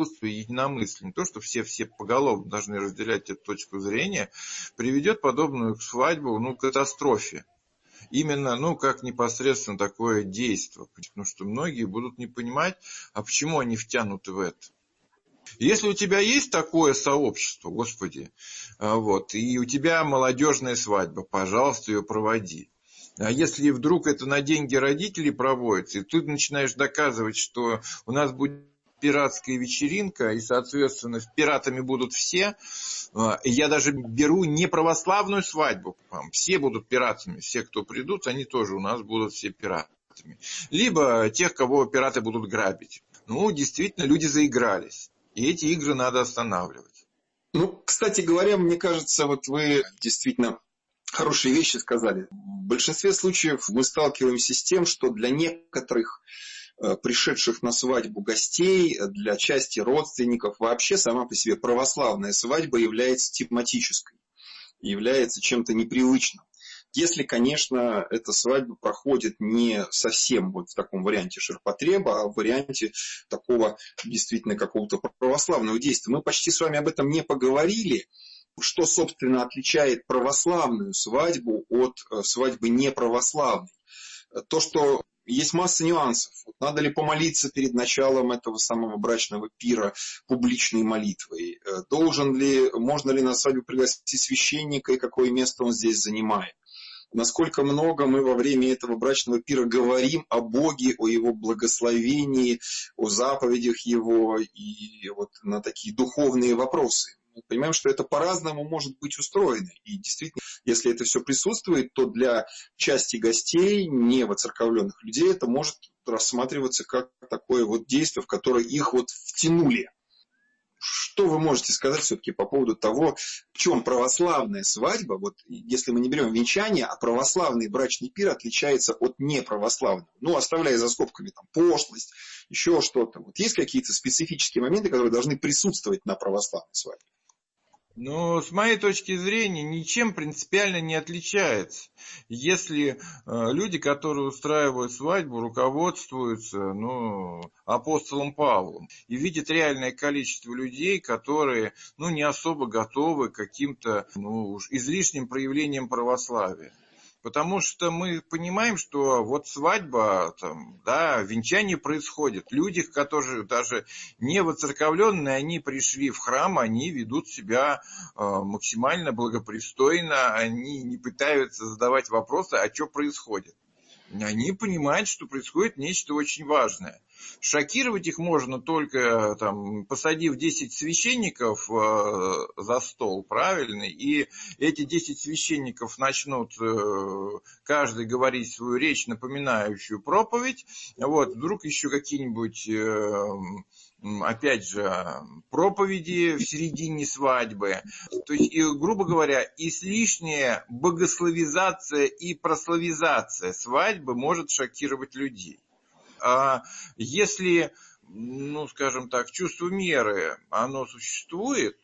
не то, что все поголовно должны разделять эту точку зрения, приведет подобную свадьбу, к катастрофе. Именно, как непосредственно такое действие. Потому что многие будут не понимать, а почему они втянуты в это. Если у тебя есть такое сообщество, Господи, и у тебя молодежная свадьба, пожалуйста, ее проводи. А если вдруг это на деньги родителей проводится, и ты начинаешь доказывать, что у нас будет пиратская вечеринка, и, соответственно, пиратами будут все, я даже беру не православную свадьбу, все будут пиратами, все, кто придут, они тоже у нас будут все пиратами. Либо тех, кого пираты будут грабить. Действительно, люди заигрались, и эти игры надо останавливать. Кстати говоря, мне кажется, вы действительно хорошие вещи сказали. В большинстве случаев мы сталкиваемся с тем, что для некоторых пришедших на свадьбу гостей, для части родственников, вообще сама по себе православная свадьба является тематической, является чем-то непривычным. Если, конечно, эта свадьба проходит не совсем вот в таком варианте ширпотреба, а в варианте такого действительно какого-то православного действия. Мы почти с вами об этом не поговорили. Что, собственно, отличает православную свадьбу от свадьбы неправославной? То, что есть масса нюансов. Надо ли помолиться перед началом этого самого брачного пира публичной молитвой? Можно ли на свадьбу пригласить священника и какое место он здесь занимает? Насколько много мы во время этого брачного пира говорим о Боге, о Его благословении, о заповедях Его и вот на такие духовные вопросы. Мы понимаем, что это по-разному может быть устроено. И действительно, если это все присутствует, то для части гостей, не воцерковленных людей, это может рассматриваться как такое вот действие, в которое их вот втянули. Что вы можете сказать все-таки по поводу того, в чем православная свадьба, вот если мы не берем венчание, а православный брачный пир отличается от неправославного, оставляя за скобками там пошлость, еще что-то. Вот есть какие-то специфические моменты, которые должны присутствовать на православной свадьбе? С моей точки зрения, ничем принципиально не отличается. Если люди, которые устраивают свадьбу, руководствуются апостолом Павлом и видят реальное количество людей, которые не особо готовы к каким-то излишним проявлениям православия. Потому что мы понимаем, что вот свадьба, венчание происходит. Люди, которые даже не воцерковленные, они пришли в храм, они ведут себя максимально благопристойно, они не пытаются задавать вопросы, а что происходит. Они понимают, что происходит нечто очень важное. Шокировать их можно только посадив 10 священников за стол, правильно? И эти 10 священников начнут каждый говорить свою речь, напоминающую проповедь. Вдруг еще какие-нибудь, опять же, проповеди в середине свадьбы. То есть, грубо говоря, излишняя богословизация и прославизация свадьбы может шокировать людей. А если, скажем так, чувство меры, оно существует,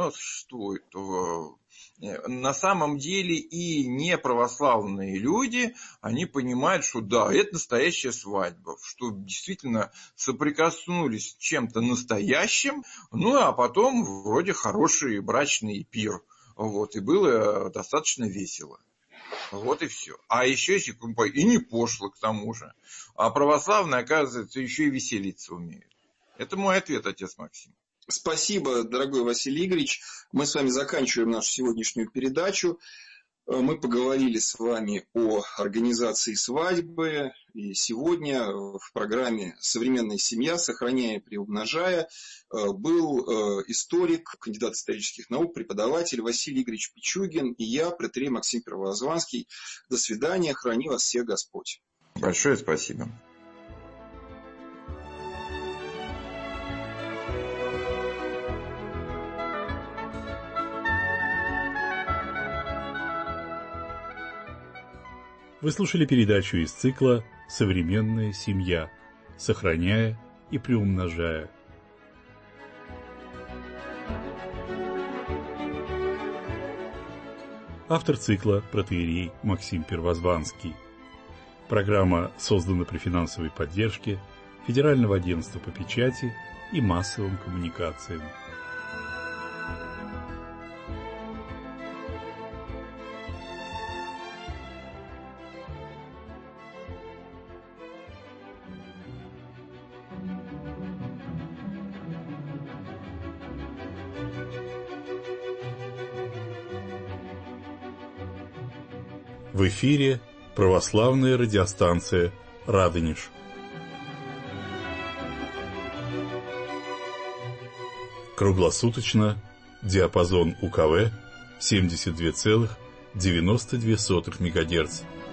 то на самом деле и неправославные люди, они понимают, что да, это настоящая свадьба, что действительно соприкоснулись с чем-то настоящим, а потом вроде хороший брачный пир, и было достаточно весело. Вот и все. А еще если и не пошло к тому же. А православные, оказывается, еще и веселиться умеют. Это мой ответ, отец Максим. Спасибо, дорогой Василий Игоревич. Мы с вами заканчиваем нашу сегодняшнюю передачу. Мы поговорили с вами о организации свадьбы. И сегодня в программе «Современная семья. Сохраняя и приумножая» был историк, кандидат исторических наук, преподаватель Василий Игоревич Пичугин и я, протоиерей Максим Первозванский. До свидания. Храни вас всех Господь. Большое спасибо. Вы слушали передачу из цикла «Современная семья. Сохраняя и приумножая». Автор цикла протоиерей Максим Первозванский. Программа создана при финансовой поддержке Федерального агентства по печати и массовым коммуникациям. В эфире православная радиостанция «Радонеж». Круглосуточно диапазон УКВ 72,92 МГц.